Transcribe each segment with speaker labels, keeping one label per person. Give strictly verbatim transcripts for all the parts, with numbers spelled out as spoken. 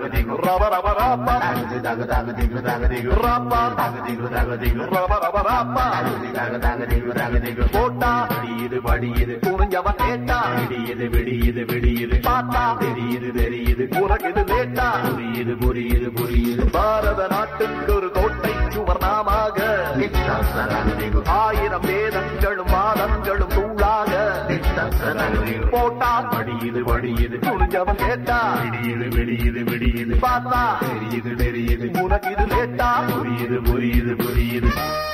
Speaker 1: dagadigu raba raba raba dagadigu dagadigu dagadigu raba dagadigu dagadigu raba raba raba dagadigu dagadigu போட்டா விடியுது படியுது புரிஞ்சவன் கேட்டா விடியுது விடியுது விடியுது பார்த்தா தெரியுது தெரியுது உனக்கு லேட்டா புரியுது புரியுது புரியுது பாரத நாட்டுக்கு ஒரு கோட்டை சுவர்ணமாக ஆயிரம் வேதங்களும் வாதங்களும் தூளாக போட்டா படியுது படியுது புரிஞ்சவன் கேட்டா விடியுது விடியுது விடியுது பார்த்தா தெரியுது தெரியுது உனக்கு இது லேட்டா புரியுது புரியுது புரியுது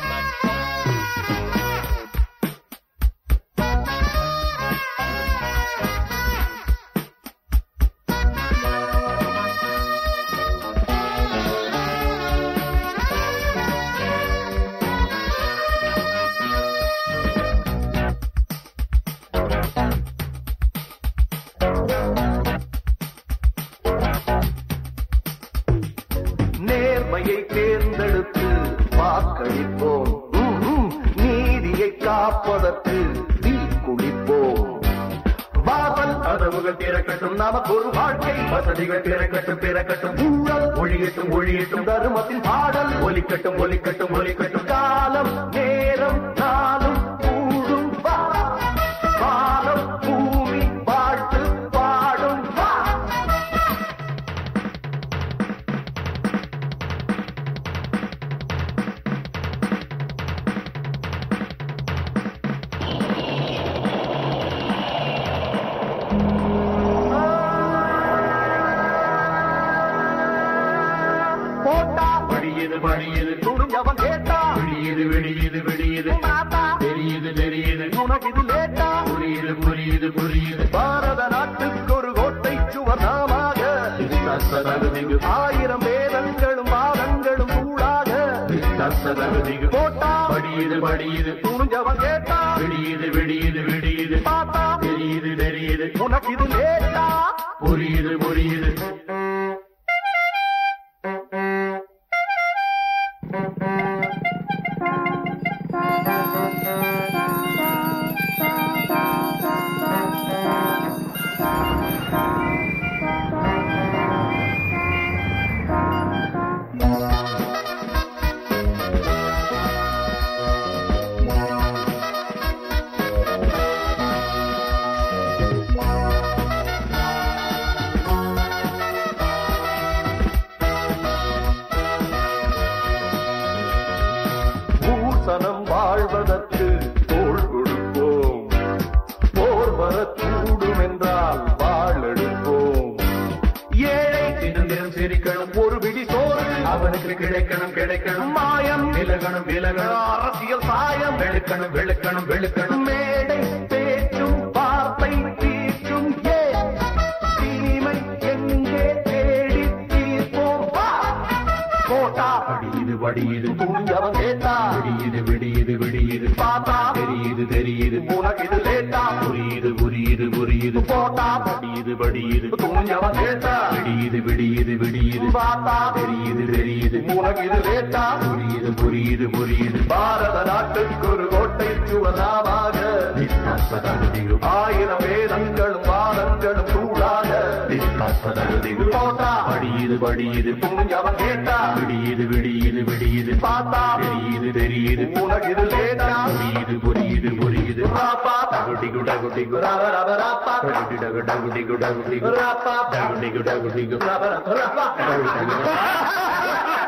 Speaker 1: நேர்மையை தேர்ந்தெடுத்து வாக்களிப்போம் நீதியை காப்பதற்கு தீ குளிப்போம் வாசல் கதவுகள் திறக்கட்டும் நமக்கு ஒரு வாழ்க்கை வசதிகள் திறக்கட்டும் திறக்கட்டும் ஊழல் ஒழியட்டும் ஒழியட்டும் தருமத்தின் பாடல் ஒலிக்கட்டும் ஒலிக்கட்டும் ஒலிக்கட்டும் காலம் நேரம் நாளும் கூடும் காலம் பூமி வாழ்த்து பாடும் போட்டா படியுது படியுது துணிஞ்சவன் கேட்டா விடியுது விடியுது விடியுது தெரியுது தெரியுது உனக்கு இது லேட்டா புரியுது புரியுது புரியுது பாரத நாட்டுக்கு ஒரு கோட்டை சுவர்ணமாக ஆயிரம் வேதங்களும் வாதங்களும் கூடாக போட்டா படியுது படியுது துணிஞ்சவன் கேட்டா விடியுது விடியுது விடியுது பார்த்தா தெரியுது தெரியுது உனக்கு இது லேட்டா புரியுது புரியுது பூசணம் வாழ்வதற்கு தோள் கொடுப்போம் போர் வரக்கூடும் என்றால் வாழெடுப்போம் ஏழை தினம் சிரிக்கணும் ஒரு பிடி சோறு அவனுக்கு கிடைக்கணும் கிடைக்கணும் மாயம் விலகணும் விலகணும் அரசியல் சாயம் வெளுக்கணும் வெளுக்கணும் வெளுக்கணும் மேடை பேச்சும் வார்த்தை தீற்றும் ஏன் தீமை எங்கே தேடி தீர்ப்போம் போட்டா படியுது படியுது துணிஞ்சவன் கேட்டா விடியுது விடியுது விடியுது பார்த்தா தெரியுது தெரியுது உனக்கு இது லேட்டா புரியுது புரியுது புரியுது போட்டா படியுது படியுது துணிஞ்சவன் கேட்டா விடியுது விடியுது விடியுது பார்த்தா தெரியுது தெரியுது உனக்கு இது லேட்டா புரியுது புரியுது புரியுது பாரத நாட்டுக்கு ஒரு கோட்டை சுவர்ணமாக ஆயிரம் வேதங்களும் வாதங்களும் கூடாக போட்டா படியுது படியுது துணிஞ்சவன் கேட்டா விடியுது விடியுது விடியுது பார்த்தா தெரியுது தெரியுது உனக்கு இது லேட்டா புரியுது புரியுது புரியுது ராப்பா தகுடி குடா குடி குரா ரப ராப்பா தகுடி டகுடா குடி குடா குடி குரா ராப்பா தகுடி குடா குடி குரா ரப ராப்பா